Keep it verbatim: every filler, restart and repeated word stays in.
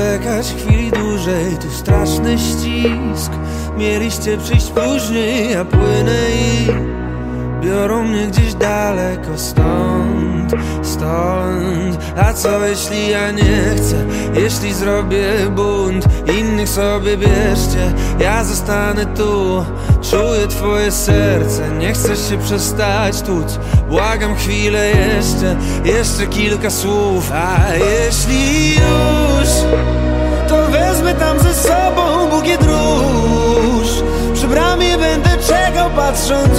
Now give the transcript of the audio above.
zwlekać chwili dłużej, tu straszny ścisk. Mieliście przyjść później, ja płynę i biorą mnie gdzieś daleko stąd, stąd. A co jeśli ja nie chcę? Jeśli zrobię bunt, innych sobie bierzcie, ja zostanę tu. Czuję twoje serce, nie chcę się przestać tuć. Błagam chwilę jeszcze, jeszcze kilka słów. A jeśli już, to wezmę tam ze sobą bukiet róż. Przy bramie będę czekał, patrząc